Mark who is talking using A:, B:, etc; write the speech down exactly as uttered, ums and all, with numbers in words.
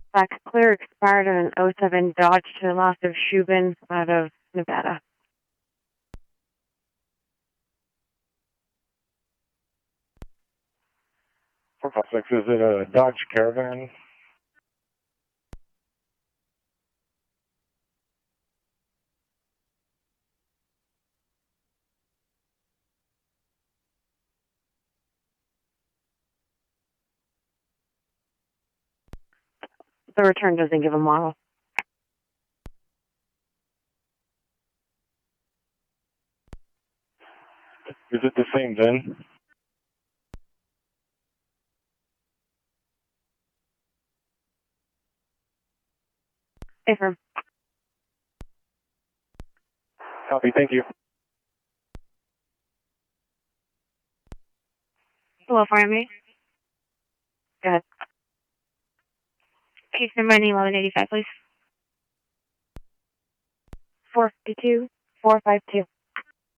A: Back clear expired on an oh seven Dodge to the loss of Shubin out of Nevada.
B: four five six, is it a Dodge Caravan?
A: The return doesn't give a model.
B: Is it the same V I N?
A: Affirm.
B: Copy, thank you.
A: Hello, Fire Me. Go ahead. Case number eleven eighty-five, please. four fifty-two, four five two.